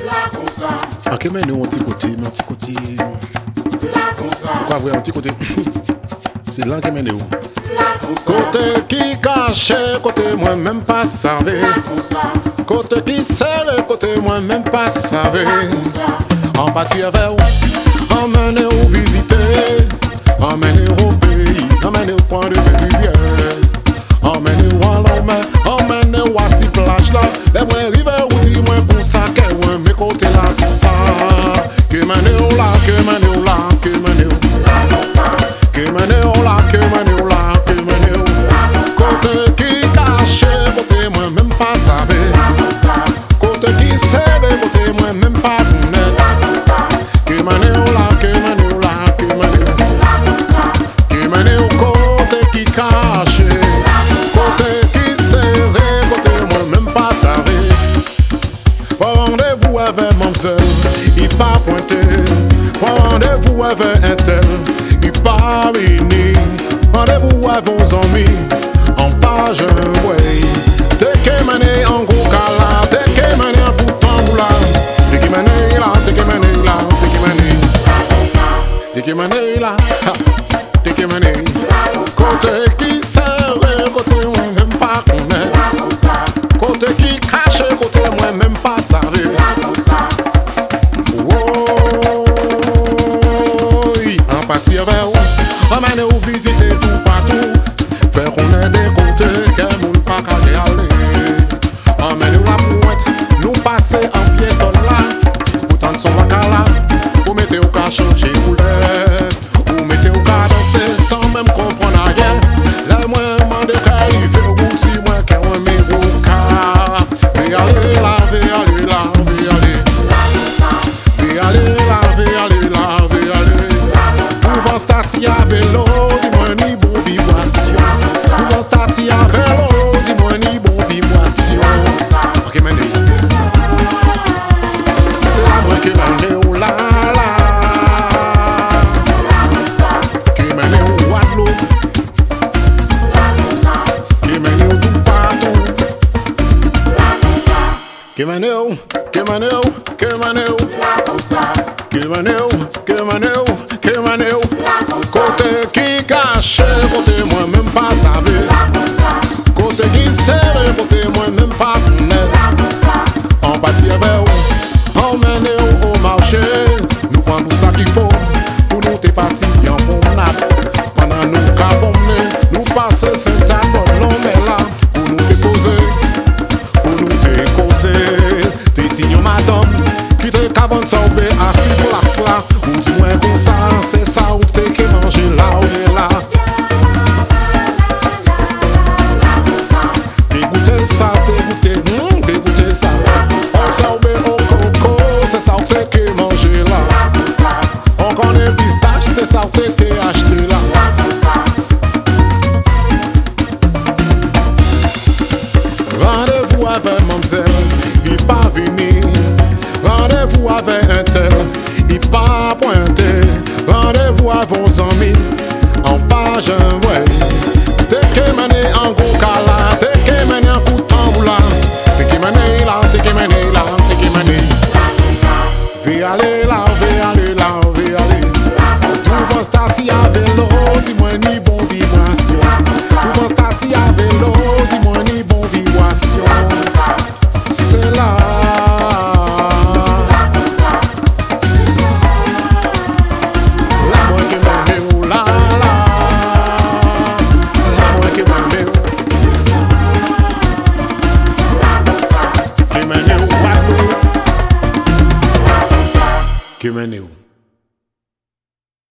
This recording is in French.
Ok, mais nous, un petit côté. Pourquoi vrai, un petit côté? C'est là que nous. Côté qui cache, côté moi même pas savait. Côté qui serre, côté moi même pas savait. En partir vers où, emmener ou visiter, emmener au pays, emmener au point de rivière, emmener où en l'homme, emmener où à si plage là, les moins rivières ou dis moi pour ça qu'elle ouais mes côtés là ça, que mané ou là, que mané ou là, que mané ou là, que mané ou là, que mané ou là, que mané ou côté qui cache, côté moi même pas savait, côté qui serve, côté moi même pas connaît. Que mané ou là, que mané ou là, que mané ou là, que mané ou côté qui cache, côté qui serve, côté moi même pas savait. Rendez-vous avec mademoiselle, il pas pointé. Rendez-vous avec un tel, il pas venu. Rendez-vous avec vos amis, en page way. T'es que mané en gros cala, t'es que mané en bouton là. T'es que mané là, t'es que mané là, t'es que mané. T'es que mané là, t'es que mané. Côté qui serre, côté moi même pas connaît. Côté qui cache, côté moi même pas savait. En partir vers où, emmener ou visiter tout partout. Faire qu'on ait des côtés, qu'un monde pas qu'à y aller. Emmener ou la pointe, nous passer en piéton là. Autant de son bacala, ou mettez au cas changer roulette. Ou mettez au cas danser sans même comprendre rien. Les moins de cas, il fait au bout si moins qu'un miro cas. Vais aller là, vais aller là, vais aller. Vais aller là, vais aller là, vais aller. Souvent starti à vélo, dis-moi ni bon vibration. Souvent starti à vélo, dis-moi ni bon vibration. Ok, maintenant. C'est la moi qui m'a dit, oh là là. Qui m'a dit, oh Wadlo. Qui m'a dit, oh tout partout. Qui m'a dit, oh, qui m'a dit, oh, qui m'a dit, oh. Qui m'a dit, oh, qui m'a dit, oh, qui m'a dit, oh. Côté qui cache, côté moi même pas savait. Côté qui serre, côté moi même pas connaît. On partit vers où, emmener au marché. Nous prenons tout ça qu'il faut pour nous t'es partis en promenade. Pendant nous capommer, nous passer Saint-Apollo mais là pour nous déposer, pour nous décauser. T'es tignon madame qui te cabane ça ou assis pour la sla. Ou dis-moi comme ça, c'est ça ou t'es que manger là ou est là. T'écoutez ça, t'écoutez ça. On ça ou au coco, c'est ça ou t'es que manger là. On connaît pistache, c'est ça ou t'es que acheter là. Rendez-vous avec mademoiselle, il pas venu. Rendez-vous avec un tel, il pas pointé. Rendez-vous à vos amis, en page way. T'es que mané en gros cala, t'es que mané en coup de tamboula. T'es que mané là, t'es que mané là, t'es que mané. Vais aller là, vais aller là, vais aller. Souvent starti à vélo, dis-moi ni bon vibration. Souvent starti à vélo, dis-moi ni bon vibration. C'est là. Que maneiro.